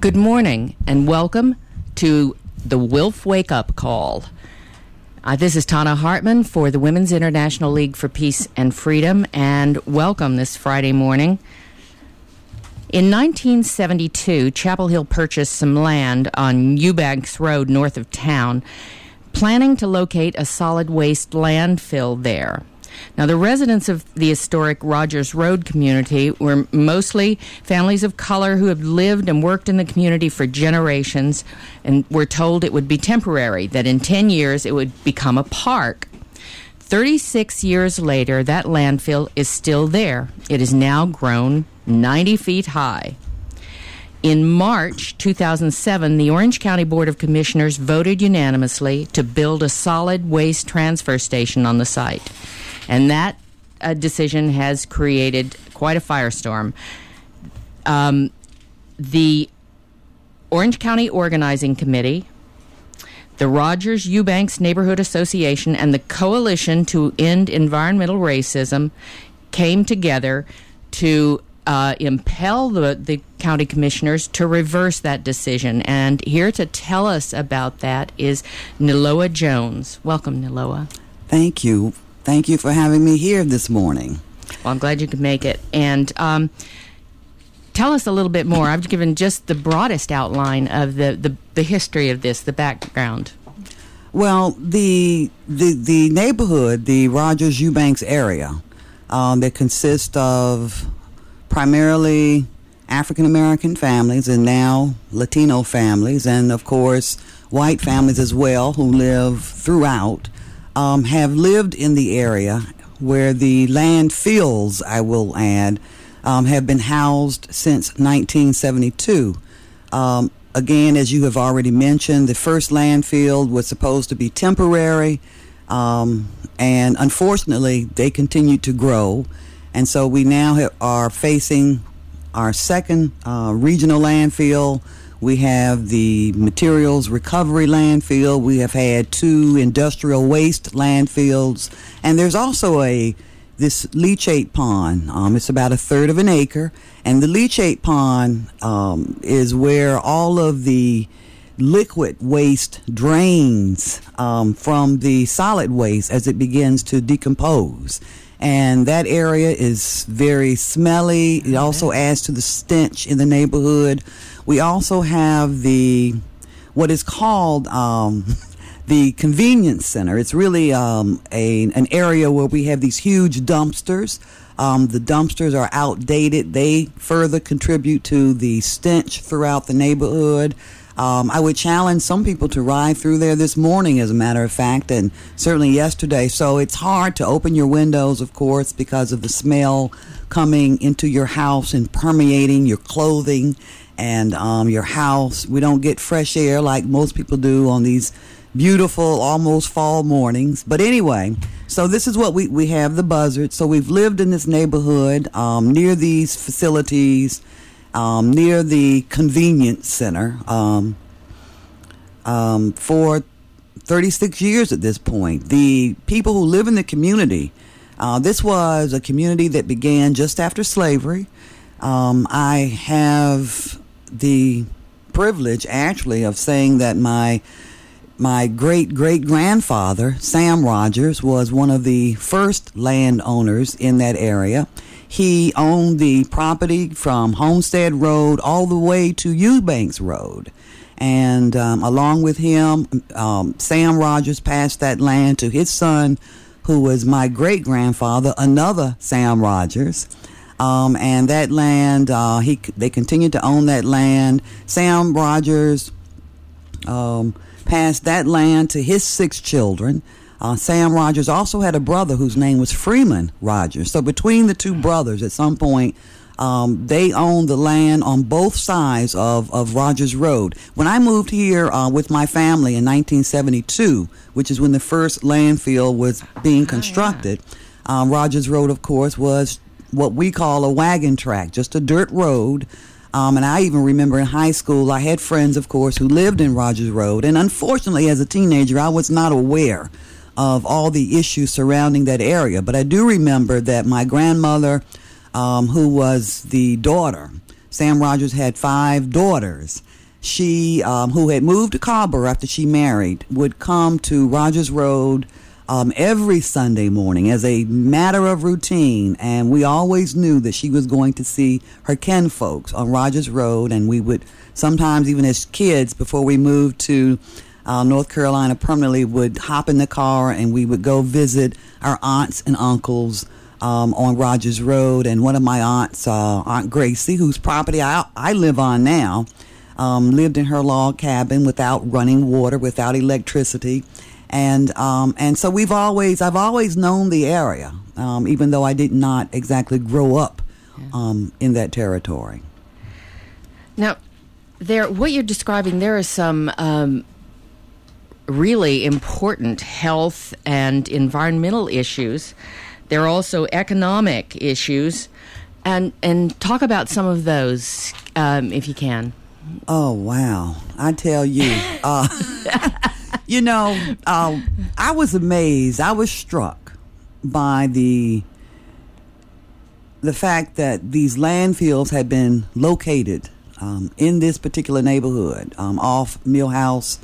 Good morning and welcome to the Wilf Wake Up Call. This is Tana Hartman for the Women's International League for Peace and Freedom, and welcome this Friday morning. In 1972, Chapel Hill purchased some land on Eubanks Road north of town, planning to locate a solid waste landfill there. Now, the residents of the historic Rogers Road community were mostly families of color who have lived and worked in the community for generations and were told it would be temporary, that in 10 years it would become a park. 36 years later, that landfill is still there. It has now grown 90 feet high. In March 2007, the Orange County Board of Commissioners voted unanimously to build a solid waste transfer station on the site. And that decision has created quite a firestorm. The Orange County Organizing Committee, the Rogers Eubanks Neighborhood Association, and the Coalition to End Environmental Racism came together to impel the county commissioners to reverse that decision. And here to tell us about that is Niloa Jones. Welcome, Niloa. Thank you. Thank you for having me here this morning. Well, I'm glad you could make it. And tell us a little bit more. I've given just the broadest outline of the history of this, the background. Well, the neighborhood, the Rogers Eubanks area, that consists of primarily African-American families and now Latino families, and of course white families as well who live throughout, have lived in the area where the landfills, I will add, have been housed since 1972. Again, as you have already mentioned, the first landfill was supposed to be temporary, and unfortunately they continued to grow. And so we now are facing our second regional landfill. We have the materials recovery landfill. We have had 2 industrial waste landfills. And there's also this leachate pond. It's about 1/3 of an acre. And the leachate pond is where all of the liquid waste drains from the solid waste as it begins to decompose. And that area is very smelly. It also adds to the stench in the neighborhood. We also have what is called the convenience center. It's really an area where we have these huge dumpsters. The dumpsters are outdated. They further contribute to the stench throughout the neighborhood. I would challenge some people to ride through there this morning, as a matter of fact, and certainly yesterday. So it's hard to open your windows, of course, because of the smell coming into your house and permeating your clothing and your house. We don't get fresh air like most people do on these beautiful, almost fall mornings. But anyway, so this is what we have, the buzzard. So we've lived in this neighborhood near these facilities, near the convenience center for 36 years at this point. The people who live in the community, this was a community that began just after slavery. I have the privilege, actually, of saying that my great-great-grandfather, Sam Rogers, was one of the first landowners in that area. He owned the property from Homestead Road all the way to Eubanks Road. And along with him, Sam Rogers passed that land to his son, who was my great-grandfather, another Sam Rogers. And that land, they continued to own that land. Sam Rogers passed that land to his 6 children. Sam Rogers also had a brother whose name was Freeman Rogers. So between the 2 brothers, at some point, they owned the land on both sides of Rogers Road. When I moved here with my family in 1972, which is when the first landfill was being constructed, Rogers Road, of course, was what we call a wagon track, just a dirt road. And I even remember in high school, I had friends, of course, who lived in Rogers Road. And unfortunately, as a teenager, I was not aware of all the issues surrounding that area. But I do remember that my grandmother, who was the daughter, Sam Rogers had 5 daughters. She, who had moved to Carrboro after she married, would come to Rogers Road every Sunday morning as a matter of routine, and we always knew that she was going to see her kinfolks on Rogers Road, and we would sometimes, even as kids, before we moved to North Carolina permanently, would hop in the car and we would go visit our aunts and uncles on Rogers Road. And one of my aunts, Aunt Gracie, whose property I live on now, lived in her log cabin without running water, without electricity. And so I've always known the area, even though I did not exactly grow up in that territory. Now, what you're describing, there are some really important health and environmental issues. There are also economic issues, and talk about some of those if you can. Oh, wow. I tell you. I was amazed. I was struck by the fact that these landfills had been located in this particular neighborhood, off Millhouse,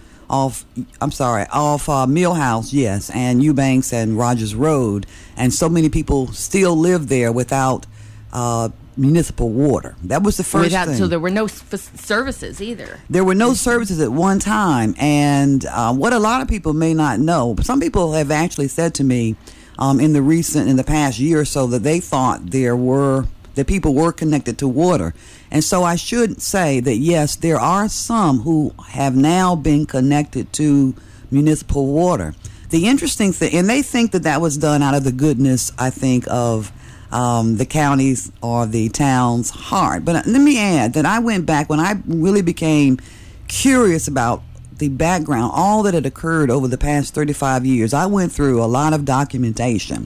yes, and Eubanks and Rogers Road, and so many people still live there without municipal water. That was the first thing. So there were no services either. There were no services at one time, and what a lot of people may not know, some people have actually said to me in the past year or so that they thought that people were connected to water. And so I should say that, yes, there are some who have now been connected to municipal water. The interesting thing, and they think that was done out of the goodness, I think, of the county's or the town's heart. But let me add that I went back when I really became curious about the background, all that had occurred over the past 35 years. I went through a lot of documentation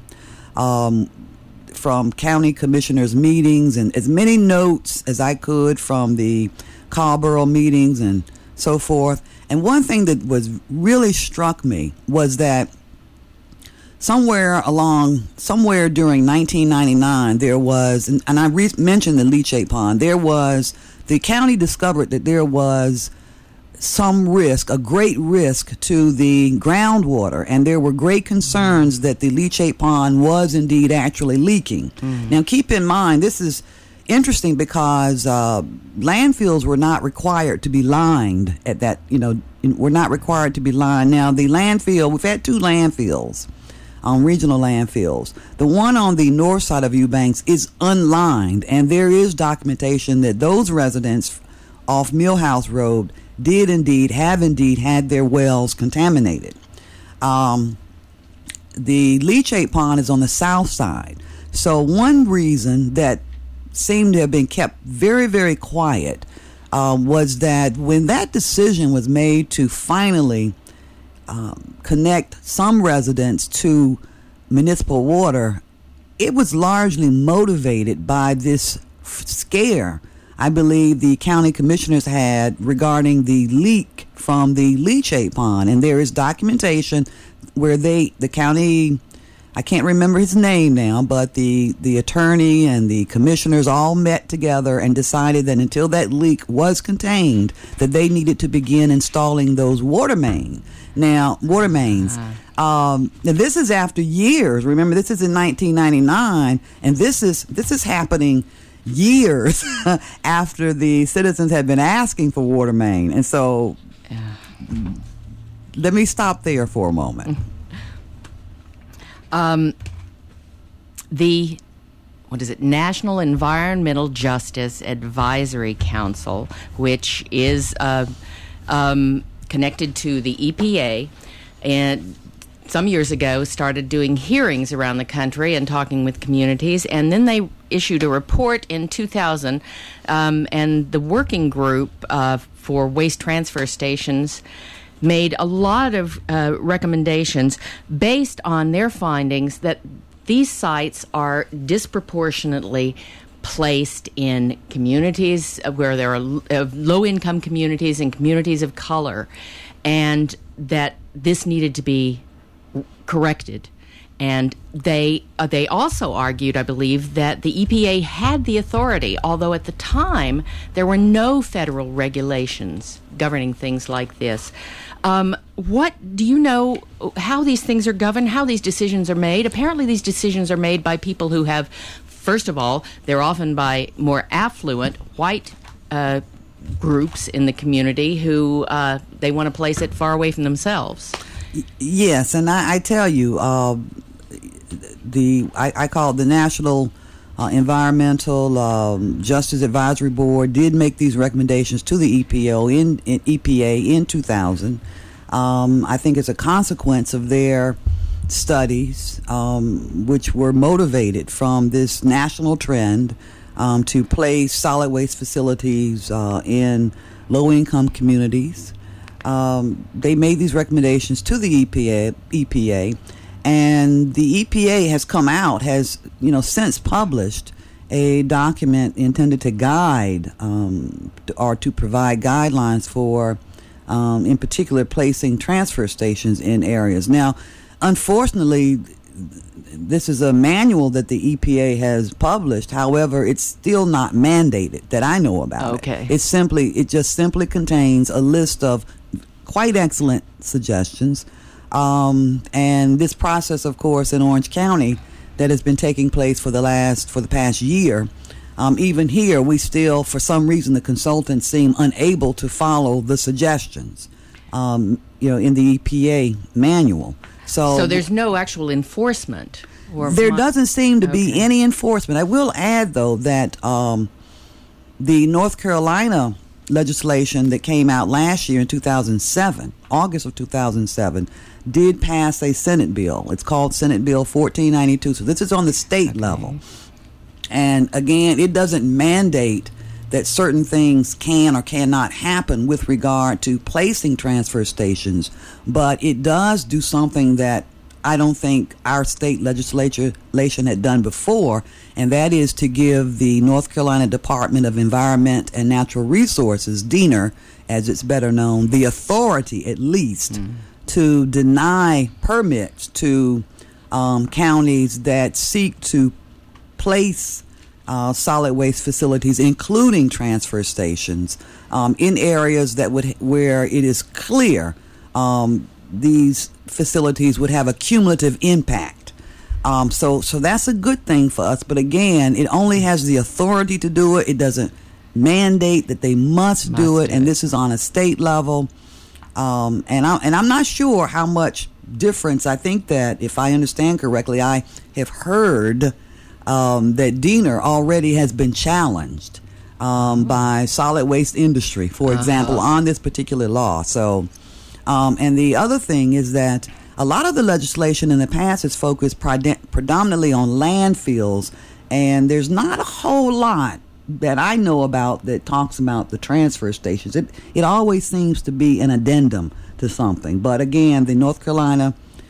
from county commissioners' meetings and as many notes as I could from the Carrboro meetings and so forth. And one thing that really struck me was that somewhere during 1999, there was, and I mentioned the leachate pond, the county discovered that there was some risk, a great risk to the groundwater, and there were great concerns that the leachate pond was indeed actually leaking. Now, keep in mind, this is interesting because landfills were not required to be lined at that, were not required to be lined. Now, we've had 2 landfills, regional landfills. The one on the north side of Eubanks is unlined, and there is documentation that those residents off Millhouse Road have indeed had their wells contaminated. The leachate pond is on the south side. So one reason that seemed to have been kept very, very quiet was that when that decision was made to finally connect some residents to municipal water, it was largely motivated by this scare I believe the county commissioners had regarding the leak from the leachate pond. And there is documentation where the county, I can't remember his name now, but the attorney and the commissioners all met together and decided that until that leak was contained, that they needed to begin installing those water mains. Now, this is after years. Remember, this is in 1999, and this is happening years after the citizens had been asking for water main. And so let me stop there for a moment. The National Environmental Justice Advisory Council, which is connected to the EPA, and some years ago started doing hearings around the country and talking with communities, and then they issued a report in 2000, and the working group for waste transfer stations made a lot of recommendations based on their findings that these sites are disproportionately placed in communities where there are low-income communities and communities of color, and that this needed to be corrected. And they also argued, I believe, that the EPA had the authority, although at the time there were no federal regulations governing things like this. What do you know how these things are governed, how these decisions are made? Apparently these decisions are made by people who have, first of all, they're often by more affluent white groups in the community who they want to place it far away from themselves. Yes, and I tell you, I call it the National Environmental Justice Advisory Board did make these recommendations to the EPA in 2000. I think it's a consequence of their studies, which were motivated from this national trend to place solid waste facilities in low-income communities. They made these recommendations to the EPA, and the EPA has come out, has since published a document intended to guide or to provide guidelines for, in particular, placing transfer stations in areas. Now, unfortunately, this is a manual that the EPA has published. However, it's still not mandated that I know about. Okay. It just simply contains a list of quite excellent suggestions. And this process, of course, in Orange County that has been taking place for the past year, even here, we still, for some reason, the consultants seem unable to follow the suggestions, in the EPA manual. So there's no actual enforcement? There doesn't seem to be any enforcement. I will add, though, that the North Carolina legislation that came out last year in 2007, August of 2007, did pass a Senate bill. It's called Senate Bill 1492. So this is on the state level. And again, it doesn't mandate that certain things can or cannot happen with regard to placing transfer stations, but it does do something that I don't think our state legislation had done before, and that is to give the North Carolina Department of Environment and Natural Resources, DENR, as it's better known, the authority at least to deny permits to counties that seek to place solid waste facilities, including transfer stations, in areas where it is clear these facilities would have a cumulative impact. So that's a good thing for us. But again, it only has the authority to do it. It doesn't mandate that they must do it. And this is on a state level. And I'm not sure how much difference. I think that, if I understand correctly, I have heard that DENR already has been challenged by solid waste industry, for example, on this particular law. So, and the other thing is that a lot of the legislation in the past has focused predominantly on landfills, and there's not a whole lot that I know about that talks about the transfer stations. It always seems to be an addendum to something. But again, the North Carolina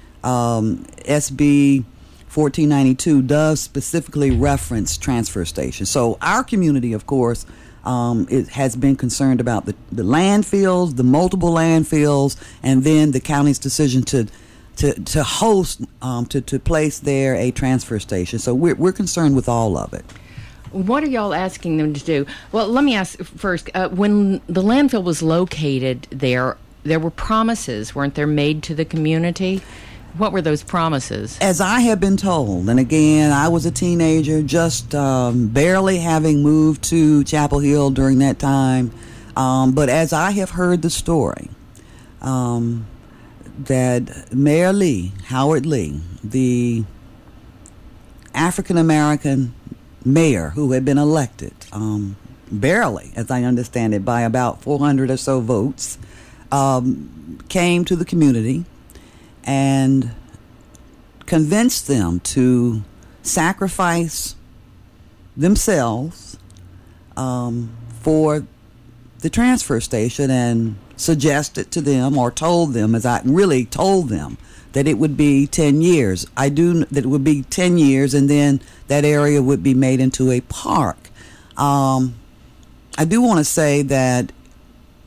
SB 1492 does specifically reference transfer stations. So our community, of course, it has been concerned about the landfills, the multiple landfills, and then the county's decision to host, to place there a transfer station. So we're concerned with all of it. What are y'all asking them to do? Well, let me ask first. When the landfill was located there were promises, weren't there, made to the community? What were those promises? As I have been told, and again, I was a teenager, just barely having moved to Chapel Hill during that time, but as I have heard the story, that Mayor Lee, Howard Lee, the African-American mayor who had been elected, barely, as I understand it, by about 400 or so votes, came to the community and convinced them to sacrifice themselves for the transfer station, and suggested to them, or told them, as I really told them, that it would be 10 years. That it would be 10 years, and then that area would be made into a park. I do want to say that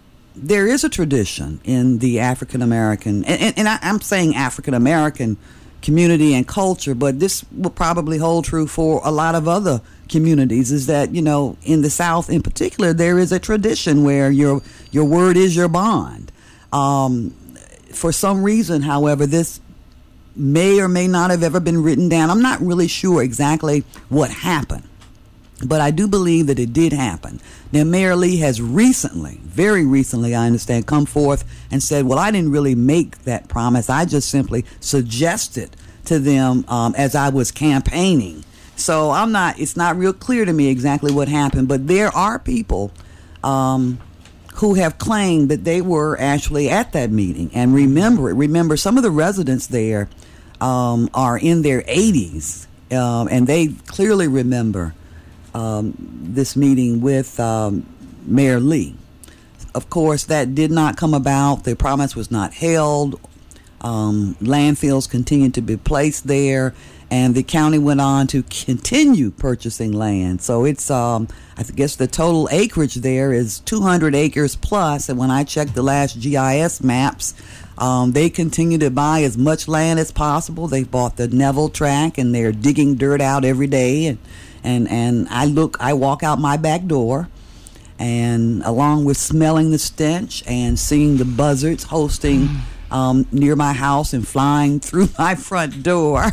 there is a tradition in the African American, and I'm saying African American community and culture, but this will probably hold true for a lot of other communities, is that, you know, in the South in particular, there is a tradition where your word is your bond. For some reason, however, this may or may not have ever been written down. I'm not really sure exactly what happened, but I do believe that it did happen. Now, Mayor Lee has recently, very recently, I understand, come forth and said, well, I didn't really make that promise. I just simply suggested to them as I was campaigning. So it's not real clear to me exactly what happened, but there are people who have claimed that they were actually at that meeting and remember it. Remember, some of the residents there are in their 80s, and they clearly remember this meeting with Mayor Lee. Of course, that did not come about. The promise was not held. Landfills continued to be placed there, and the county went on to continue purchasing land. So it's, I guess the total acreage there is 200 acres plus, and when I checked the last GIS maps, they continue to buy as much land as possible. They bought the Neville tract, and they're digging dirt out every day, and I walk out my back door, and along with smelling the stench and seeing the buzzards hosting near my house and flying through my front door,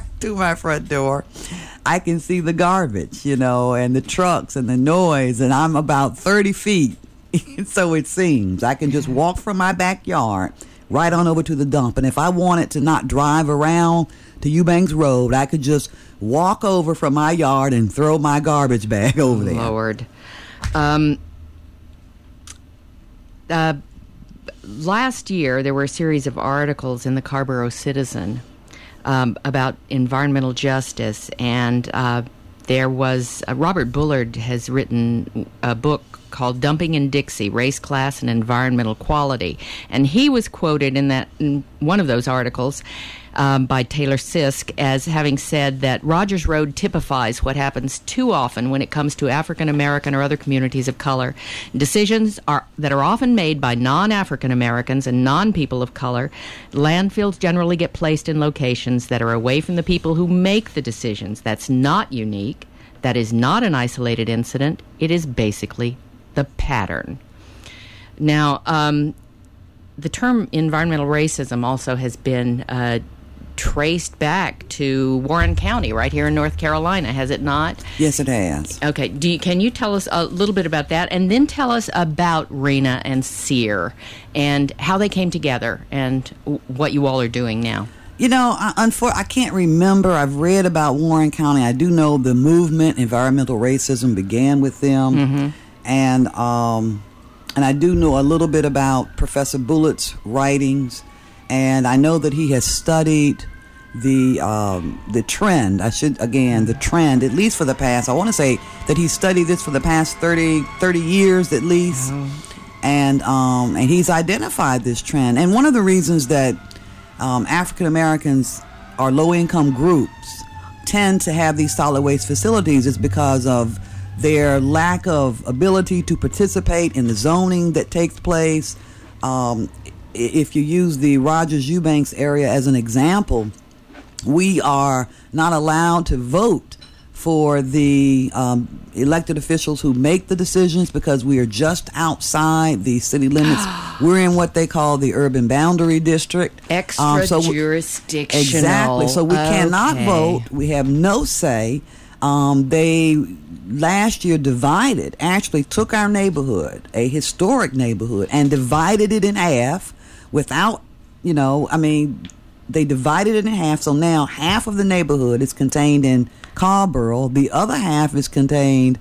I can see the garbage, you know, and the trucks and the noise, and I'm about 30 feet. So it seems I can just walk from my backyard right on over to the dump. And if I wanted to not drive around to Eubanks Road, I could just walk over from my yard and throw my garbage bag over there. Lord. Last year, there were a series of articles in the Carrboro Citizen about environmental justice, and there was Robert Bullard has written a book called Dumping in Dixie, Race, Class, and Environmental Quality. And he was quoted in one of those articles by Taylor Sisk as having said that Rogers Road typifies what happens too often when it comes to African American or other communities of color. Decisions that are often made by non-African Americans and non-people of color. Landfills generally get placed in locations that are away from the people who make the decisions. That's not unique. That is not an isolated incident. It is basically the pattern. Now, the term environmental racism also has been traced back to Warren County right here in North Carolina, has it not? Yes, it has. Okay. Can you tell us a little bit about that, and then tell us about RENA and SEER and how they came together and what you all are doing now? You know, I can't remember. I've read about Warren County. I do know the movement, environmental racism, began with them. Mm-hmm. And I do know a little bit about Professor Bullett's writings, and I know that he has studied the trend. The trend, at least for the past, I want to say that he studied this for the past 30 years at least. Oh. And he's identified this trend. And one of the reasons that African Americans or low-income groups tend to have these solid waste facilities is because of their lack of ability to participate in the zoning that takes place. If you use the Rogers Eubanks area as an example, we are not allowed to vote for the elected officials who make the decisions because we are just outside the city limits. We're in what they call the urban boundary district. Extra-jurisdictional. Exactly. So we cannot vote. We have no say. They last year actually took our neighborhood, a historic neighborhood, and divided it in half without, they divided it in half. So now half of the neighborhood is contained in Carrboro. The other half is contained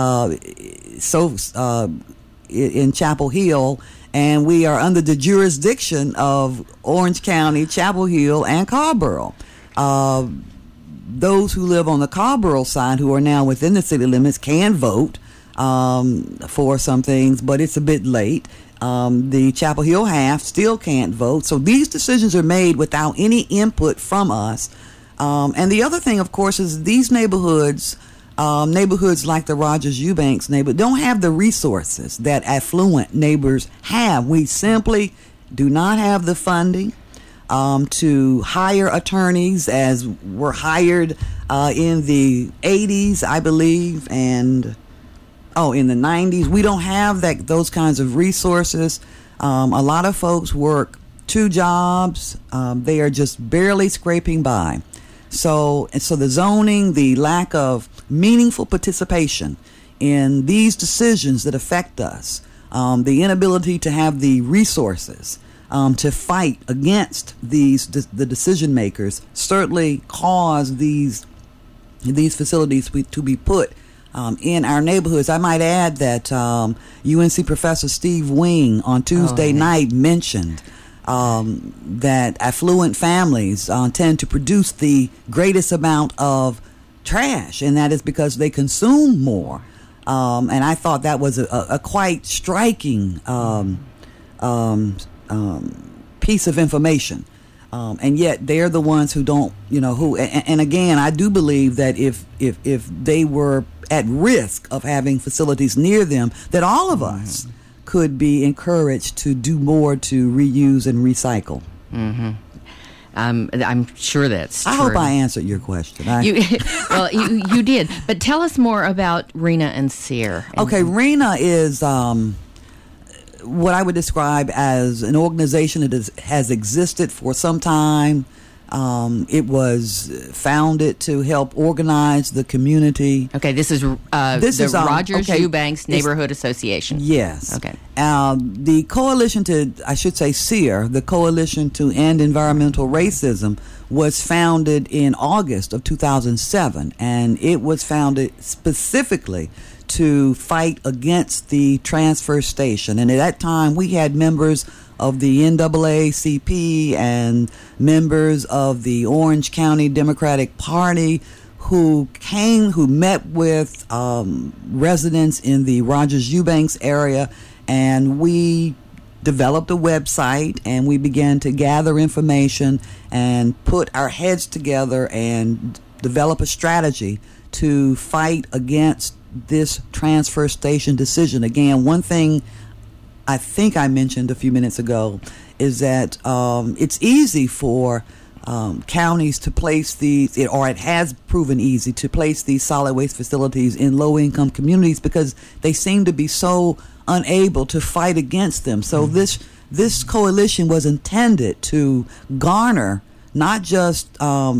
in Chapel Hill, and we are under the jurisdiction of Orange County, Chapel Hill, and Carrboro. Those who live on the Carrboro side, who are now within the city limits, can vote for some things, but it's a bit late. The Chapel Hill half still can't vote. So these decisions are made without any input from us. And the other thing, of course, is these neighborhoods like the Rogers Eubanks neighborhood, don't have the resources that affluent neighbors have. We simply do not have the funding. to hire attorneys as were hired in the 80s, I believe, and in the 90s. We don't have those kinds of resources. A lot of folks work 2 jobs. They are just barely scraping by. So the zoning, the lack of meaningful participation in these decisions that affect us, the inability to have the resources to fight against the decision makers certainly cause these facilities to be put in our neighborhoods. I might add that UNC Professor Steve Wing on Tuesday night mentioned that affluent families tend to produce the greatest amount of trash, and that is because they consume more. And I thought that was a quite striking piece of information. And yet they're the ones who don't, and again, I do believe that if they were at risk of having facilities near them, that all of us could be encouraged to do more to reuse and recycle. Mm-hmm. I'm sure that's true. I hope I answered your question. You did. But tell us more about RHNA and SEER. Okay, RHNA is what I would describe as an organization that has existed for some time. It was founded to help organize the community. Okay, this is Rogers Eubanks Neighborhood Association. Yes. Okay. The coalition SEER, the Coalition to End Environmental Racism, was founded in August of 2007, and it was founded specifically to fight against the transfer station. And at that time, we had members of the NAACP and members of the Orange County Democratic Party who met with residents in the Rogers Eubanks area, and we developed a website, and we began to gather information and put our heads together and develop a strategy to fight against this transfer station decision. Again, one thing I think I mentioned a few minutes ago is that it's easy for counties to place these, or it has proven easy to place these solid waste facilities in low-income communities because they seem to be so unable to fight against them. So this coalition was intended to garner not just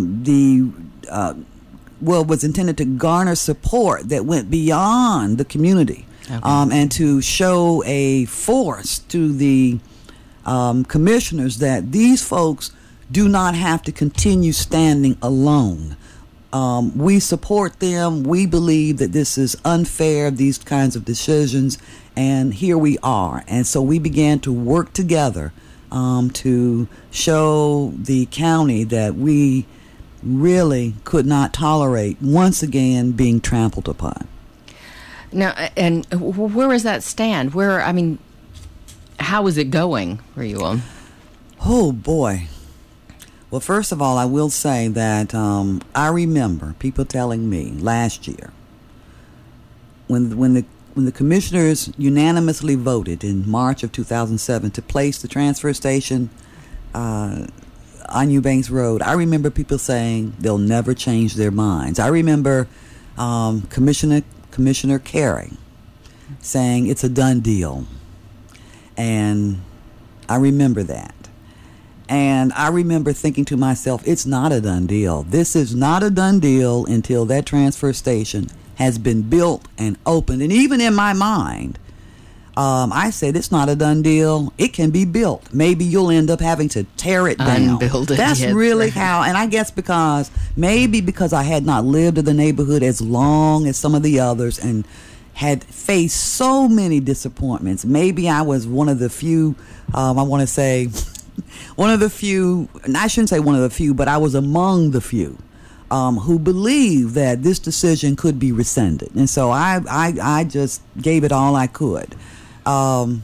was intended to garner support that went beyond the community. Okay. And to show a force to the commissioners that these folks do not have to continue standing alone. We support them. We believe that this is unfair, these kinds of decisions, and here we are. And so we began to work together to show the county that we really could not tolerate once again being trampled upon. Now, and where does that stand? How is it going for you all? Oh, boy. Well, first of all, I will say that I remember people telling me last year when the commissioners unanimously voted in March of 2007 to place the transfer station on Eubanks Road, I remember people saying they'll never change their minds. I remember Commissioner Carey saying it's a done deal. And I remember that. And I remember thinking to myself, it's not a done deal. This is not a done deal until that transfer station has been built and opened. And even in my mind, I said it's not a done deal. It can be built. Maybe you'll end up having to tear it down. Unbuild it. That's really how. And I guess because I had not lived in the neighborhood as long as some of the others and had faced so many disappointments. Maybe I was one of the few, I want to say, one of the few, and I shouldn't say one of the few, but I was among the few who believed that this decision could be rescinded. And so I just gave it all I could. The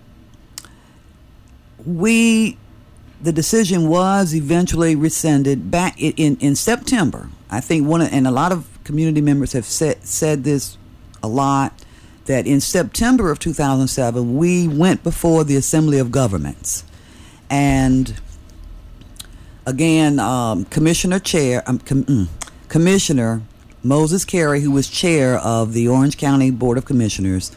decision was eventually rescinded back in September. I think and a lot of community members have said this a lot, that in September of 2007, we went before the Assembly of Governments. And again, Commissioner Moses Carey, who was chair of the Orange County Board of Commissioners,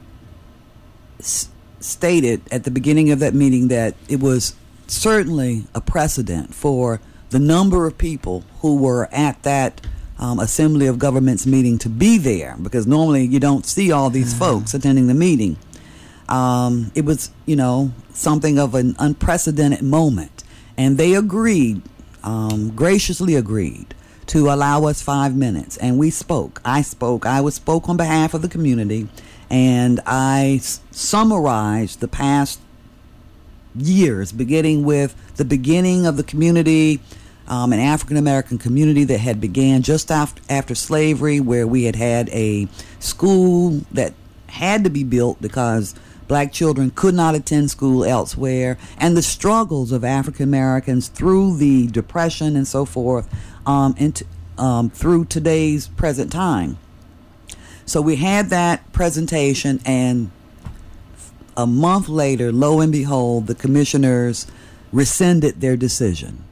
stated at the beginning of that meeting that it was certainly a precedent for the number of people who were at that Assembly of Governments meeting to be there, because normally you don't see all these folks attending the meeting. It was, something of an unprecedented moment, and they agreed, graciously agreed, to allow us 5 minutes, and we spoke. I spoke on behalf of the community, and I summarized the past years, beginning with the beginning of the community, an African-American community that had began just after slavery, where we had a school that had to be built because black children could not attend school elsewhere, and the struggles of African-Americans through the Depression and so forth, through today's present time. So we had that presentation, and a month later, lo and behold, the commissioners rescinded their decision.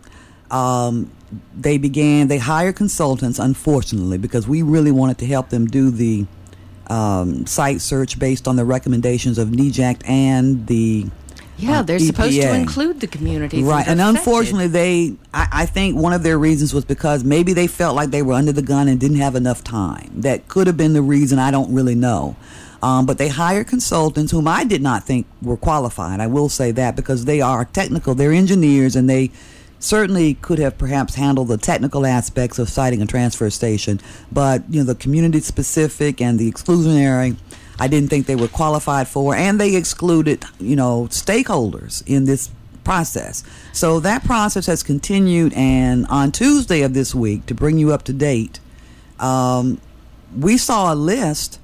They hired consultants, unfortunately, because we really wanted to help them do the site search based on the recommendations of NEJAC and the they're EPA. Supposed to include the communities, right? And unfortunately, I think one of their reasons was because maybe they felt like they were under the gun and didn't have enough time. That could have been the reason. I don't really know. But they hired consultants whom I did not think were qualified. I will say that, because they are technical. They're engineers, and they certainly could have perhaps handled the technical aspects of siting a transfer station. But, the community specific and the exclusionary, I didn't think they were qualified for, and they excluded, stakeholders in this process. So that process has continued, and on Tuesday of this week, to bring you up to date, we saw a list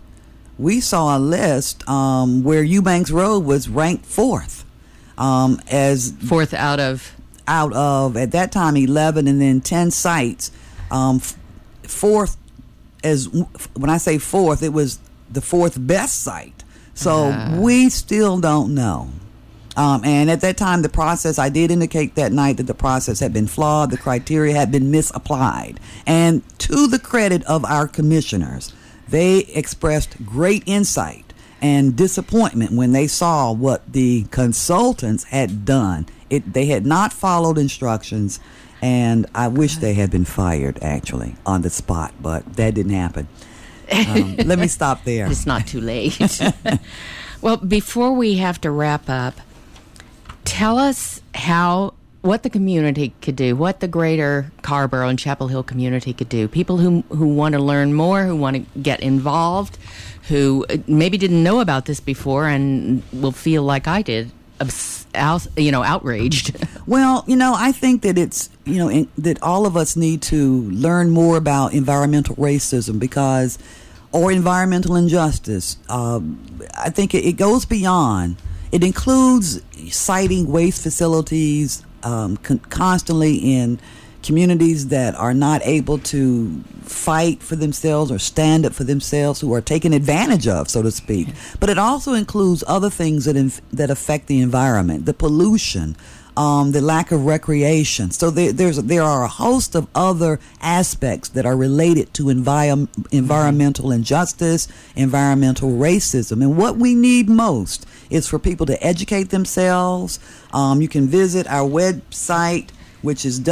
where Eubanks Road was ranked fourth, as fourth out of at that time 11, and then 10 sites. Fourth, as when I say fourth, it was the fourth best site. So we still don't know. And at that time, the process, I did indicate that night that the process had been flawed, the criteria had been misapplied. And to the credit of our commissioners, they expressed great insight and disappointment when they saw what the consultants had done. They had not followed instructions, and I wish they had been fired, actually, on the spot, but that didn't happen. Let me stop there. It's not too late. Well, before we have to wrap up, tell us what the community could do, what the greater Carrboro and Chapel Hill community could do. People who want to learn more, who want to get involved, who maybe didn't know about this before and will feel like I did, outraged. Well, I think that it's, that all of us need to learn more about environmental racism or environmental injustice. I think it goes beyond. It includes citing waste facilities constantly in communities that are not able to fight for themselves or stand up for themselves, who are taken advantage of, so to speak. But it also includes other things that affect the environment, the pollution, the lack of recreation. So there are a host of other aspects that are related to environmental injustice, environmental racism. And what we need most is for people to educate themselves. You can visit our website, which is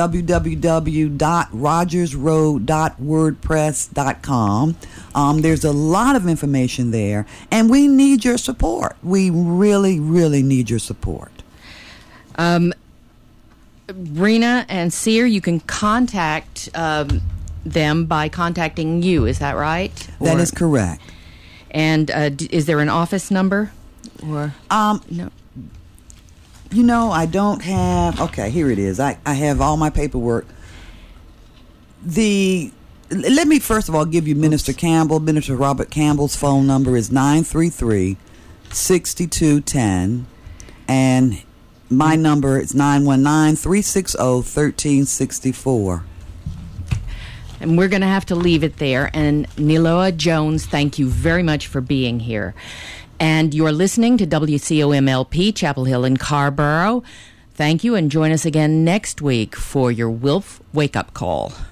www.rogersroad.wordpress.com. There's a lot of information there, and we need your support. We really, really need your support. Rena and Sear, you can contact them by contacting you. Is that right? That is correct. And is there an office number? Or no. I don't have. Okay, here it is. I have all my paperwork. Let me first of all give you Minister Campbell. Minister Robert Campbell's phone number is 933-6210, and my number is 919-360-1364. And we're going to have to leave it there. And Niloa Jones, thank you very much for being here. And you're listening to WCOMLP, Chapel Hill and Carrboro. Thank you, and join us again next week for your WILF Wake Up Call.